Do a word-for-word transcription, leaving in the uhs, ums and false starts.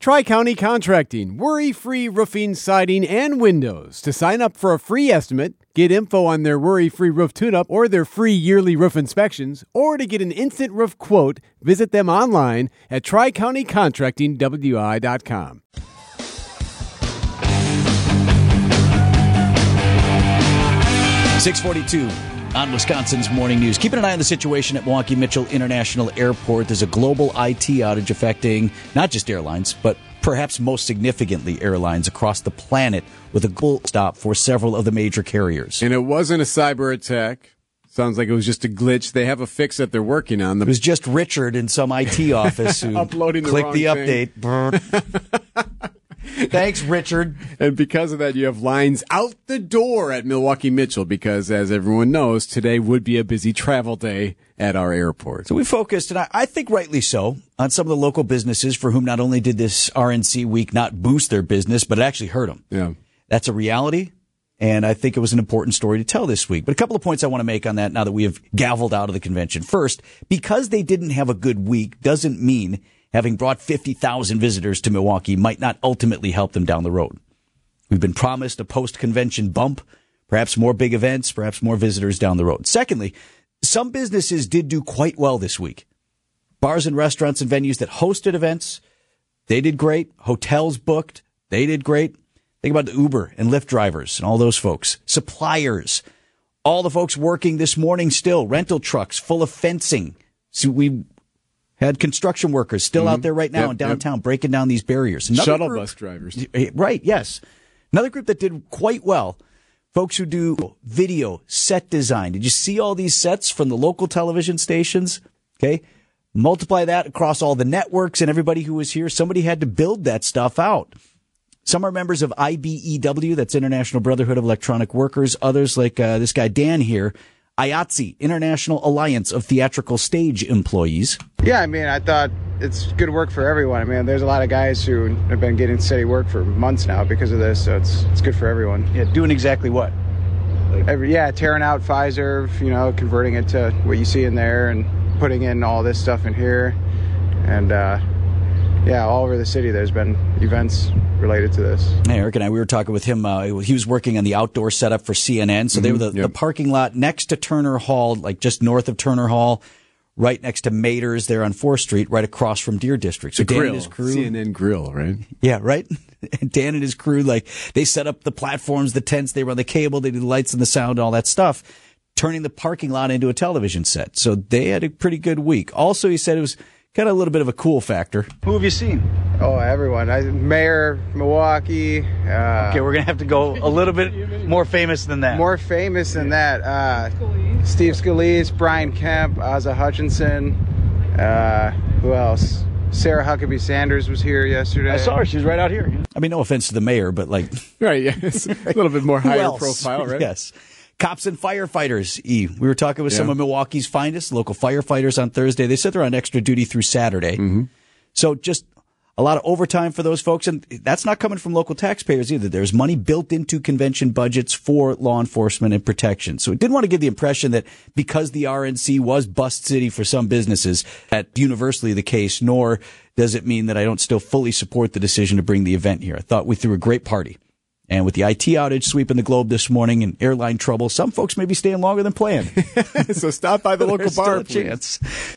Tri-County Contracting, worry-free roofing, siding, and windows. To sign up for a free estimate, get info on their worry-free roof tune-up or their free yearly roof inspections, or to get an instant roof quote, visit them online at tri county contracting w i dot com. six forty-two on Wisconsin's Morning News. Keeping an eye on the situation at Milwaukee Mitchell International Airport. There's a global I T outage affecting not just airlines, but perhaps most significantly airlines across the planet, with a global stop for several of the major carriers. And it wasn't a cyber attack. Sounds like it was just a glitch. They have a fix that they're working on. The- it was just Richard in some I T office who uploading the clicked the wrong update. Thanks, Richard. And because of that, you have lines out the door at Milwaukee Mitchell because, as everyone knows, today would be a busy travel day at our airport. So we focused, and I, I think rightly so, on some of the local businesses for whom not only did this R N C week not boost their business, but it actually hurt them. Yeah. That's a reality, and I think it was an important story to tell this week. But a couple of points I want to make on that now that we have gavelled out of the convention. First, because they didn't have a good week doesn't mean having brought fifty thousand visitors to Milwaukee might not ultimately help them down the road. We've been promised a post-convention bump, perhaps more big events, perhaps more visitors down the road. Secondly, some businesses did do quite well this week. Bars and restaurants and venues that hosted events, they did great. Hotels booked, they did great. Think about the Uber and Lyft drivers and all those folks. Suppliers, all the folks working this morning still. Rental trucks full of fencing. So we had construction workers still mm-hmm. out there right now yep, in downtown yep. breaking down these barriers. Another Shuttle group, bus drivers. Right, yes. Another group that did quite well, folks who do video, set design. Did you see all these sets from the local television stations? Okay. Multiply that across all the networks and everybody who was here. Somebody had to build that stuff out. Some are members of I B E W, that's International Brotherhood of Electronic Workers. Others, like uh, this guy Dan here, I A T S E, International Alliance of Theatrical Stage Employees. Yeah, I mean, I thought it's good work for everyone. I mean, there's a lot of guys who have been getting steady work for months now because of this, so it's it's good for everyone. Yeah, doing exactly what? Like, Every, yeah, tearing out Pfizer, you know, converting it to what you see in there and putting in all this stuff in here. And, uh, yeah, all over the city there's been events related to this. Hey, Eric and I, we were talking with him. Uh, he was working on the outdoor setup for C N N. So mm-hmm, they were the, yep. the parking lot next to Turner Hall, like just north of Turner Hall, right next to Mater's there on fourth Street, right across from Deer District. So the Dan grill, and his crew. C N N Grill, right? Yeah, right? And Dan and his crew, like, they set up the platforms, the tents, they run the cable, they do the lights and the sound and all that stuff, turning the parking lot into a television set. So they had a pretty good week. Also, he said it was kind of a little bit of a cool factor. Who have you seen? Oh, everyone. I, Mayor, Milwaukee. Uh, okay, we're going to have to go a little bit more famous than that. More famous than that. Uh, Steve Scalise, Brian Kemp, Ozza Hutchinson. Uh, who else? Sarah Huckabee Sanders was here yesterday. I saw her. She was right out here. I mean, no offense to the mayor, but like... Right, yeah. It's a little bit more higher else? profile, right? Yes. Cops and firefighters, E. We were talking with yeah. some of Milwaukee's finest local firefighters on Thursday. They said they're on extra duty through Saturday. Mm-hmm. So just a lot of overtime for those folks. And that's not coming from local taxpayers either. There's money built into convention budgets for law enforcement and protection. So it didn't want to give the impression that because the R N C was bust city for some businesses, that's universally the case, nor does it mean that I don't still fully support the decision to bring the event here. I thought we threw a great party. And with the I T outage sweeping the globe this morning and airline trouble, some folks may be staying longer than planned. So stop by the local bar, still a chance.